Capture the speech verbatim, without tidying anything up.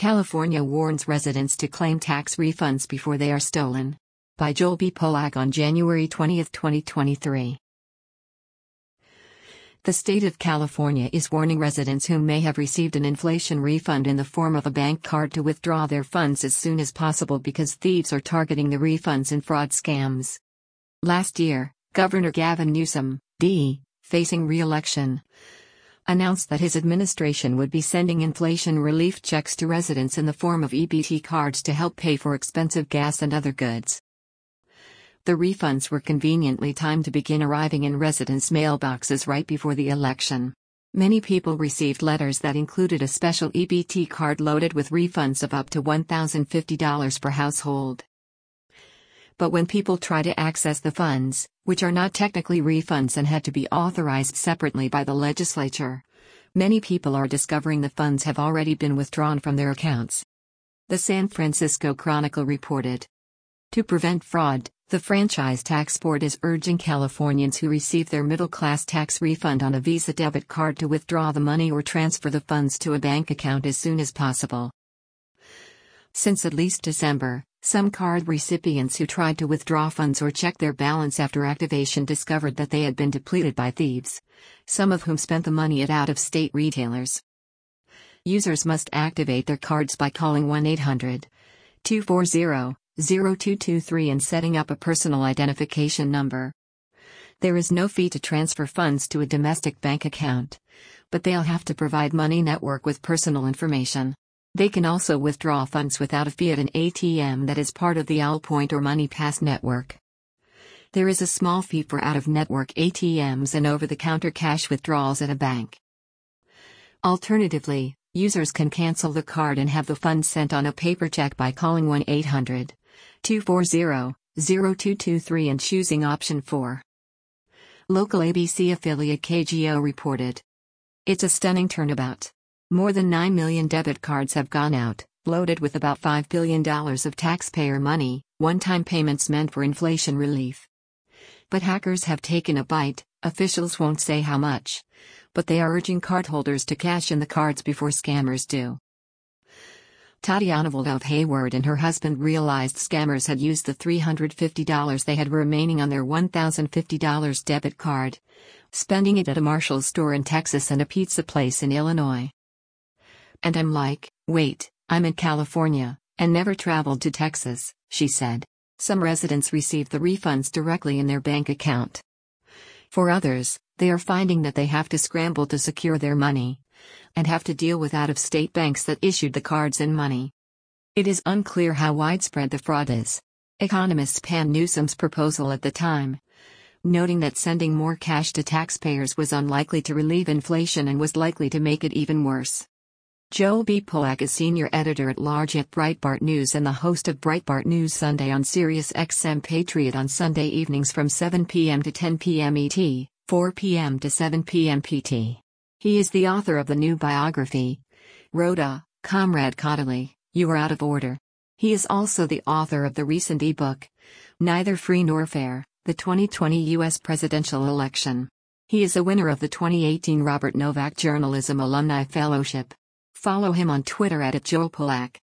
California warns residents to claim tax refunds before they are stolen. By Joel B. Polak on January twentieth, twenty twenty-three. The state of California is warning residents who may have received an inflation refund in the form of a bank card to withdraw their funds as soon as possible because thieves are targeting the refunds in fraud scams. Last year, Governor Gavin Newsom, D, facing re-election, announced that his administration would be sending inflation relief checks to residents in the form of E B T cards to help pay for expensive gas and other goods. The refunds were conveniently timed to begin arriving in residents' mailboxes right before the election. Many people received letters that included a special E B T card loaded with refunds of up to one thousand fifty dollars per household. But when people try to access the funds, which are not technically refunds and had to be authorized separately by the legislature, many people are discovering the funds have already been withdrawn from their accounts. The San Francisco Chronicle reported. To prevent fraud, the Franchise Tax Board is urging Californians who receive their middle-class tax refund on a Visa debit card to withdraw the money or transfer the funds to a bank account as soon as possible. Since at least December, some card recipients who tried to withdraw funds or check their balance after activation discovered that they had been depleted by thieves, some of whom spent the money at out-of-state retailers. Users must activate their cards by calling one eight hundred, two four zero, zero two two three and setting up a personal identification number. There is no fee to transfer funds to a domestic bank account, but they'll have to provide Money Network with personal information. They can also withdraw funds without a fee at an A T M that is part of the Allpoint or MoneyPass network. There is a small fee for out-of-network A T Ms and over-the-counter cash withdrawals at a bank. Alternatively, users can cancel the card and have the funds sent on a paper check by calling one eight hundred, two four zero, zero two two three and choosing option four. Local A B C affiliate K G O reported. It's a stunning turnabout. More than nine million debit cards have gone out, loaded with about five billion dollars of taxpayer money, one-time payments meant for inflation relief. But hackers have taken a bite. Officials won't say how much, but they are urging cardholders to cash in the cards before scammers do. Tatiana Valdo of Hayward and her husband realized scammers had used the three hundred fifty dollars they had remaining on their one thousand fifty dollars debit card, spending it at a Marshall store in Texas and a pizza place in Illinois. And I'm like, wait, I'm in California, and never traveled to Texas, she said. Some residents received the refunds directly in their bank account. For others, they are finding that they have to scramble to secure their money, and have to deal with out-of-state banks that issued the cards and money. It is unclear how widespread the fraud is. Economists panned Newsom's proposal at the time, noting that sending more cash to taxpayers was unlikely to relieve inflation and was likely to make it even worse. Joel B. Polak is senior editor-at-large at Breitbart News and the host of Breitbart News Sunday on Sirius X M Patriot on Sunday evenings from seven p m to ten p m E T, four p m to seven p m P T. He is the author of the new biography, Rhoda, Comrade Caudill, You Are Out of Order. He is also the author of the recent ebook, Neither Free Nor Fair, the twenty twenty U S Presidential Election. He is a winner of the twenty eighteen Robert Novak Journalism Alumni Fellowship. Follow him on Twitter at Joel Polak.